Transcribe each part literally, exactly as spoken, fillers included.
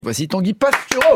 Voici Tanguy Pastureau.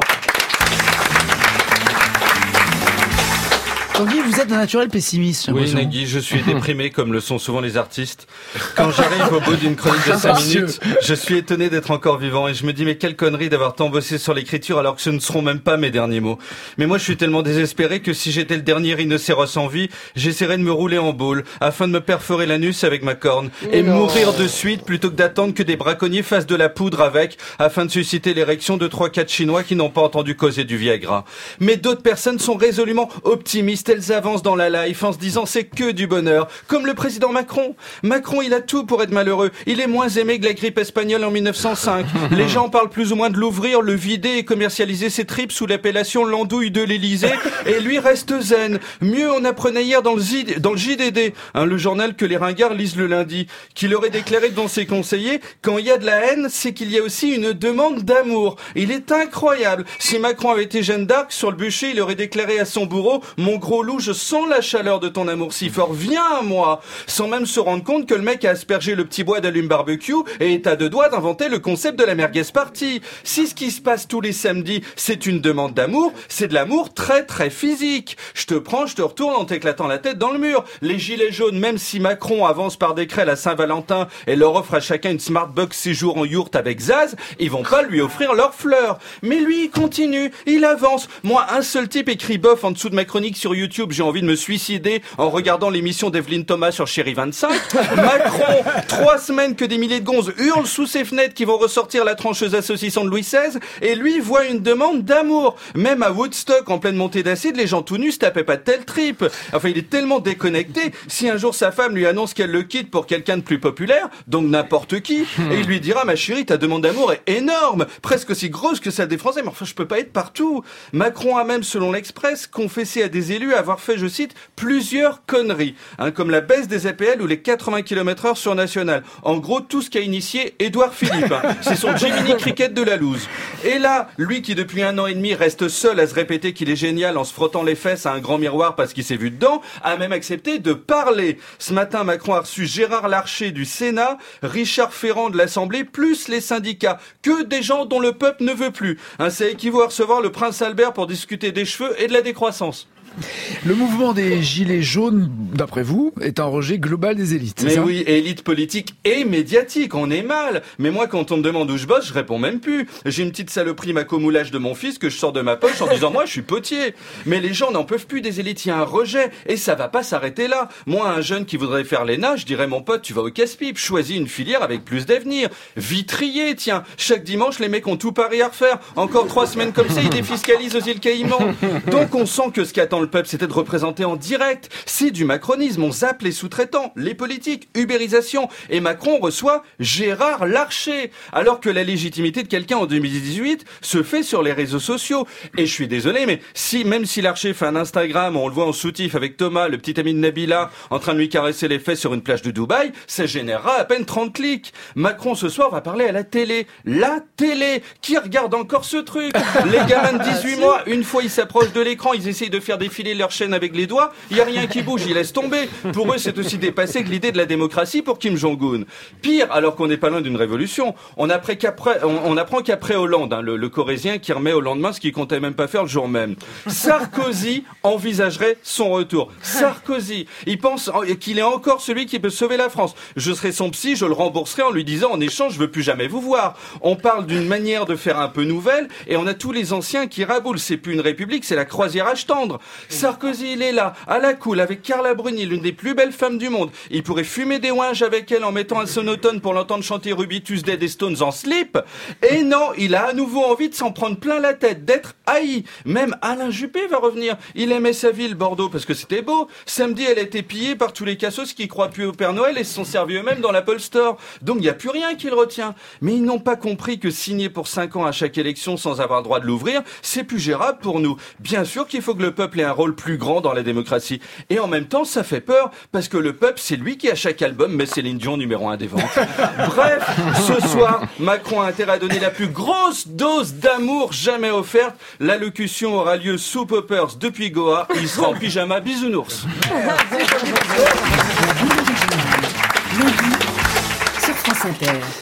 Tanguy, vous êtes un naturel pessimiste. Oui, Nagui, je suis déprimé comme le sont souvent les artistes. Quand j'arrive au bout d'une chronique de cinq minutes, je suis étonné d'être encore vivant et je me dis mais quelle connerie d'avoir tant bossé sur l'écriture alors que ce ne seront même pas mes derniers mots. Mais moi je suis tellement désespéré que si j'étais le dernier rhinocéros en vie, j'essaierais de me rouler en boule afin de me perforer l'anus avec ma corne et non. mourir de suite plutôt que d'attendre que des braconniers fassent de la poudre avec afin de susciter l'érection de trois quatre Chinois qui n'ont pas entendu causer du Viagra. Mais d'autres personnes sont résolument optimistes. Elles avancent dans la life en se disant c'est que du bonheur, comme le président Macron. Macron, il a tout pour être malheureux. Il est moins aimé que la grippe espagnole en mille neuf cent cinq. Les gens parlent plus ou moins de l'ouvrir, le vider et commercialiser ses tripes sous l'appellation l'andouille de l'Élysée. Et lui reste zen. Mieux, on apprenait hier dans le, Z, dans le J D D, hein, le journal que les ringards lisent le lundi, qu'il aurait déclaré devant ses conseillers quand il y a de la haine, c'est qu'il y a aussi une demande d'amour. Il est incroyable. Si Macron avait été Jeanne d'Arc, sur le bûcher, il aurait déclaré à son bourreau « Mon gros loup, je sens la chaleur de ton amour si fort, viens à moi !» Sans même se rendre compte que le mec a aspergé le petit bois d'allume barbecue et est à deux doigts d'inventer le concept de la merguez party. Si ce qui se passe tous les samedis, c'est une demande d'amour, c'est de l'amour très très physique. Je te prends, je te retourne en t'éclatant la tête dans le mur. Les gilets jaunes, même si Macron avance par décret la Saint-Valentin et leur offre à chacun une Smartbox séjour en yourte avec Zaz, ils vont pas lui offrir leurs fleurs. Mais lui, il continue, il avance. Moi, un seul type écrit bof en dessous de ma chronique sur YouTube, j'ai envie de me suicider en regardant l'émission d'Evelyne Thomas sur Chéri vingt-cinq. Macron, trois semaines que des milliers de gonzes hurlent sous ses fenêtres qui vont ressortir la trancheuse à saucisson de Louis seize, et lui voit une demande d'amour. Même à Woodstock, en pleine montée d'acide, les gens tout nus se tapaient pas de telle trip. Enfin, il est tellement déconnecté, si un jour sa femme lui annonce qu'elle le quitte pour quelqu'un de plus populaire, donc n'importe qui, et il lui dira « Ma chérie, ta demande d'amour est énorme, presque aussi grosse que celle des Français, mais enfin, je peux pas être partout. » Macron a même, selon l'Express, confessé à des élus avoir fait, je cite, plusieurs conneries, hein, comme la baisse des A P L ou les quatre-vingts kilomètres heure sur National. En gros, tout ce qu'a initié Édouard Philippe. Hein. C'est son Jiminy Cricket de la loose. Et là, lui qui depuis un an et demi reste seul à se répéter qu'il est génial en se frottant les fesses à un grand miroir parce qu'il s'est vu dedans, a même accepté de parler. Ce matin, Macron a reçu Gérard Larcher du Sénat, Richard Ferrand de l'Assemblée, plus les syndicats. Que des gens dont le peuple ne veut plus. Hein, ça équivaut à recevoir le prince Albert pour discuter des cheveux et de la décroissance. Le mouvement des Gilets jaunes, d'après vous, est un rejet global des élites. Mais ça oui, élite politique et médiatique, on est mal. Mais moi, quand on me demande où je bosse, je réponds même plus. J'ai une petite saloperie macomoulage de mon fils que je sors de ma poche en disant moi, je suis potier. Mais les gens n'en peuvent plus des élites, il y a un rejet et ça va pas s'arrêter là. Moi, un jeune qui voudrait faire l'E N A, je dirais mon pote, tu vas au casse-pipe, choisis une filière avec plus d'avenir. Vitrier, tiens, chaque dimanche, les mecs ont tout Paris à refaire. Encore trois semaines comme ça, ils défiscalisent aux îles Caïmans. Donc on sent que ce qu'attend le peuple, c'était de représenter en direct. C'est du macronisme. On zappe les sous-traitants, les politiques, ubérisation. Et Macron reçoit Gérard Larcher. Alors que la légitimité de quelqu'un en deux mille dix-huit se fait sur les réseaux sociaux. Et je suis désolé, mais si, même si Larcher fait un Instagram, on le voit en soutif avec Thomas, le petit ami de Nabila, en train de lui caresser les fesses sur une plage de Dubaï, ça générera à peine trente clics. Macron, ce soir, va parler à la télé. La télé! Qui regarde encore ce truc? Les gamins de dix-huit mois, une fois ils s'approchent de l'écran, ils essayent de faire défiler leur chaîne avec les doigts, il y a rien qui bouge, ils laissent tomber. Pour eux, c'est aussi dépassé que l'idée de la démocratie pour Kim Jong-un. Pire, alors qu'on n'est pas loin d'une révolution, on, apprend qu'après, on, on apprend qu'après Hollande, hein, le, le Corrézien qui remet au lendemain ce qu'il comptait même pas faire le jour même, Sarkozy envisagerait son retour. Sarkozy, il pense qu'il est encore celui qui peut sauver la France. Je serai son psy, je le rembourserai en lui disant en échange, je veux plus jamais vous voir. On parle d'une manière de faire un peu nouvelle et on a tous les anciens qui raboulent. C'est plus une république, c'est la croisière âge tendre. Sarkozy, il est là, à la cool, avec Carla Bruni, l'une des plus belles femmes du monde. Il pourrait fumer des ouinges avec elle en mettant un sonotone pour l'entendre chanter Ruby Tuesday des Stones en slip. Et non, il a à nouveau envie de s'en prendre plein la tête, d'être haï. Même Alain Juppé va revenir. Il aimait sa ville, Bordeaux, parce que c'était beau. Samedi, elle a été pillée par tous les cassos qui croient plus au Père Noël et se sont servis eux-mêmes dans l'Apple Store. Donc il n'y a plus rien qui le retient. Mais ils n'ont pas compris que signer pour cinq ans à chaque élection sans avoir le droit de l'ouvrir, c'est plus gérable pour nous. Bien sûr qu'il faut que le peuple ait un rôle plus grand dans la démocratie. Et en même temps, ça fait peur, parce que le peuple, c'est lui qui, à chaque album, met Céline Dion numéro un des ventes. Bref, ce soir, Macron a intérêt à donner la plus grosse dose d'amour jamais offerte. L'allocution aura lieu sous Poppers depuis Goa. Il sera en pyjama bisounours. Sur France Inter.